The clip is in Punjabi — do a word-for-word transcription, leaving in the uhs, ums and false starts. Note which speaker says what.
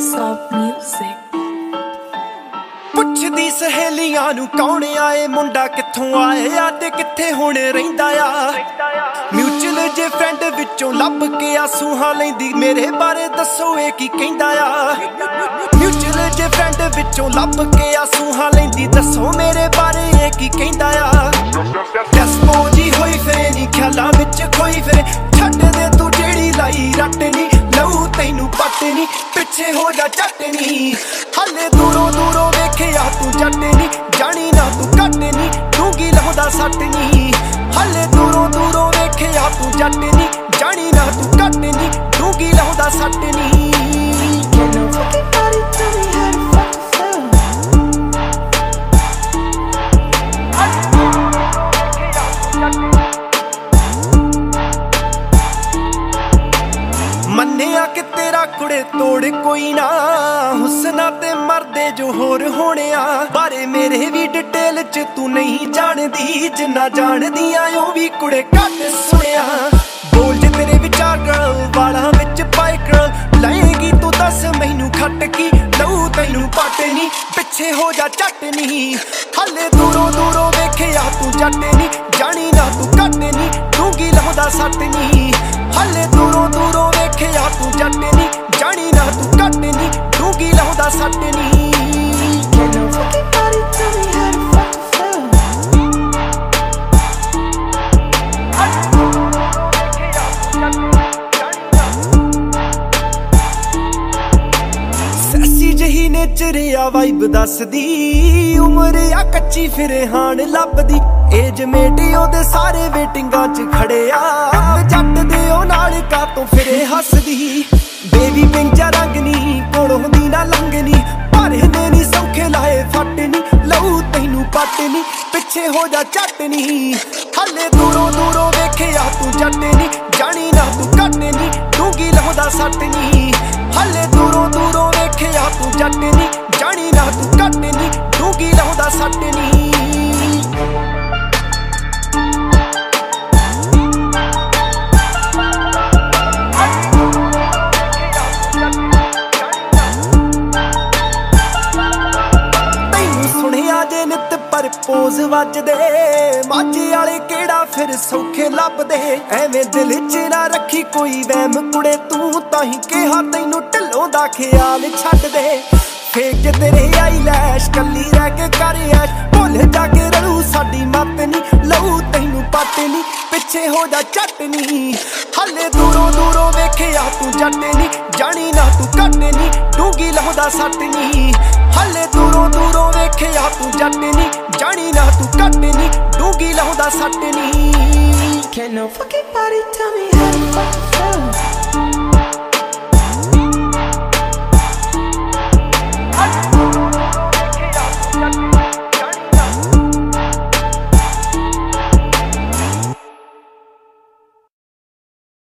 Speaker 1: Soft music.
Speaker 2: ਪੁੱਛਦੀ ਸਹੇਲੀਆਂ ਨੂੰ ਕੌਣ ਆਏ ਮੁੰਡਾ ਕਿੱਥੋਂ ਆਇਆ ਤੇ ਕਿੱਥੇ ਹੁਣ ਰਹਿੰਦਾ ਆ। ਮਿਊਚੁਅਲ ਜੇ ਫਰੈਂਡ ਵਿੱਚੋਂ ਲੱਭ ਕੇ ਆ ਸੂਹਾਂ ਲੈਂਦੀ ਮੇਰੇ ਬਾਰੇ ਦੱਸੋ ਇਹ ਕੀ ਕਹਿੰਦਾ ਆ। ਮਿਊਚੁਅਲ ਜੇ ਫਰੈਂਡ ਵਿੱਚੋਂ ਲੱਭ ਕੇ ਆ ਸੂਹਾਂ ਲੈਂਦੀ ਦੱਸੋ ਮੇਰੇ ਬਾਰੇ ਇਹ ਕੀ ਕਹਿੰਦਾ ਆ। ਡੈਸਪੋ ਜੀ ਹੋਈ ਫਿਰੇ ਨੀ ਖਿਆਲਾਂ ਵਿੱਚ ਖੋਈ ਫਿਰੇ ਛੱਡ ਦੇ ਤੂੰ ਜਿਹੜੀ ਲਾਈ ਰੱਟ ਨੀ ਲਊ ਤੈਨੂੰ ਪੱਟ ਨੀ ਪਿੱਛੇ ਹੋ ਜਾ ਝੱਟ ਨੀ ਹਲੇ ਦੂਰੋਂ ਦੂਰੋਂ ਵੇਖਿਆ ਤੂੰ ਜੱਟ ਨੀ ਜਾਣੀ ਨਾ ਤੂੰ ਘੱਟ ਨੀ ਡੂੰਗੀ ਲਾਉਂਦਾ ਸੱਟ ਨੀ ਹਲੇ ਦੂਰੋਂ ਦੂਰੋਂ ਵੇਖਿਆ ਤੂੰ ਜੱਟ ਨੀ ਜਾਣੀ ਨਾ ਤੂੰ ਘੱਟ ਨੀ ਡੂੰਗੀ ਲਾਉਂਦਾ ਸੱਟ ਨੀ। ਮੰਨਿਆ ਕਿ ਤੇਰਾ ਕੁੜੇ ਤੋੜ ਕੋਈ ਨਾ ਹੁਸਨਾ ਤੇ ਮਰਦੇ ਜੋ ਹੋਰ ਹੋਣਿਆ ਬਾਰੇ ਮੇਰੇ ਵੀ ਡਿਟੇਲ ਚ ਤੂੰ ਨਹੀਂ ਜਾਣਦੀ ਜਿੰਨਾ ਜਾਣਦੀਆਂ ਉਹ ਵੀ ਕੁੜੇ ਘੱਟ ਸੁਣਿਆ। ਬੋਲ ਜੇ ਤੇਰੇ ਵਿਚਾਰ ਗਰਲ ਵਾਲਾਂ ਵਿੱਚ ਪਾਏ ਗਰਲ ਲਾਏਗੀ ਤੂੰ ਦੱਸ ਮੈਨੂੰ ਖੱਟ ਕੀ ਲਊ ਤੈਨੂੰ ਪੱਟ ਨੀ ਪਿੱਛੇ ਹੋ ਜਾ ਝੱਟ ਨੀ ਹਲੇ ਦੂਰੋਂ ਦੂਰੋਂ ਵੇਖਿਆ ਤੂੰ ਜੱਟ ਨੀ ਜਾਣੀ ਨਾ ਤੂੰ ਘੱਟ ਨੀ ਡੂੰਗੀ ਲਾਉਂਦਾ ਸੱਟ ਨੀ ਹਲੇ ਦੂਰੋਂ ਦੂਰੋਂ ਵੇਖਿਆ ਤੂੰ ਜੱਟ ਨੀ ਜਾਣੀ ਨਾ ਤੂੰ ਘੱਟ ਨੀ ਡੂੰਗੀ ਲਾਉਂਦਾ ਸੱਟ ਨੀ। ਸੈਸੀ ਜਹੀ ਨੇਚਰ ਆ ਵਾਈਬ ਦੱਸਦੀ ਉਮਰ ਆ ਕੱਚੀ ਫਿਰੇ ਹਾਣ ਲੱਭਦੀ ਏਜ ਮੇਟ ਉਹਦੇ ਸਾਰੇ ਵੇਟਿੰਗਾਂ ਚ ਖੜੇ ਆ ਜੱਟ ਦੇ ਉਹ ਨਾਲ ਕਾਤੋਂ ਫਿਰੇ ਹੱਸਦੀ ਬੇਬੀ ਪਿੰਜਾ ਰੰਗ ਨੀ ਕੋਲੋਂ ਦੀ ਨਾ ਲੰਘਨੀ ਭਾਰੇ ਨੇ ਨੀ ਸੌਖੇ ਲਾਏ ਫੱਟ ਨੀ ਲਊ ਤੈਨੂੰ ਪੱਟ ਨੀ ਪਿੱਛੇ ਹੋ ਜਾ ਝੱਟ ਨੀ ਹਲੇ ਦੂਰੋਂ ਦੂਰੋਂ ਵੇਖਿਆ ਤੂੰ ਜੱਟ ਨੀ ਜਾਣੀ ਨਾ ਤੂੰ ਘੱਟ ਨੀ ਡੂੰਗੀ ਲਾਉਂਦਾ ਸੱਟ ਨੀ ਹਲੇ ਦੂਰੋਂ ਦੂਰੋਂ ਵੇਖਿਆ ਤੂੰ ਜੱਟ ਨੀ ਜਾਣੀ ਨਾ ਤੂੰ ਘੱਟ ਨੀ ਡੂੰਗੀ ਲਾਉਂਦਾ ਸੱਟ ਨੀ। ਜੇ ਨਿੱਤ ਪਰਪੋਜ਼ ਵੱਜਦੇ ਮਾਝੇ ਵਾਲੇ ਕਿਹੜਾ ਫਿਰ ਸੌਖੇ ਲੱਭਦੇ ਐਵੇਂ ਦਿਲ ਚ ਨਾ ਰੱਖੀ ਕੋਈ ਵਹਿਮ ਕੁੜੇ ਤੂੰ ਤਾਂ ਹੀ ਕਿਹਾ ਤੈਨੂੰ ਢਿੱਲੋਂ ਦਾ ਖਿਆਲ ਛੱਡ ਦੇ ਫੇਕ ਤੇਰੇ ਆਈ ਲੈਸ਼ ਕੱਲੀ ਰਹਿ ਕੇ ਕਰ ਐਸ਼ ਭੁੱਲ ਜਾ ਕੇ ਰਲੂ ਸਾਡੀ ਮੱਤ ਨੀ ਲਊ ਤੈਨੂੰ ਪੱਟ ਨੀ ਪਿੱਛੇ ਹੋ ਜਾ ਝੱਟ ਨੀ ਹਲੇ ਦੂਰੋਂ ਦੂਰੋਂ ਵੇਖਿਆ ਤੂੰ ਜੱਟ ਨੀ ਜਾਣੀ ਨਾ ਤੂੰ ਘੱਟ ਨੀ ਡੂੰਗੀ ਲਾਉਂਦਾ ਸੱਟ ਨੀ ਹਲੇ ਦੂਰੋਂ ਦੂਰੋਂ ਵੇਖਿਆ ਤੂੰ ਜੱਟ ਨੀ ਜਾਣੀ ਨਾ ਤੂੰ ਘੱਟ ਨੀ ਡੂੰਗੀ ਲਾਉਂਦਾ ਸੱਟ ਨੀ।
Speaker 1: Can no fucking body tell me how to fucking feel?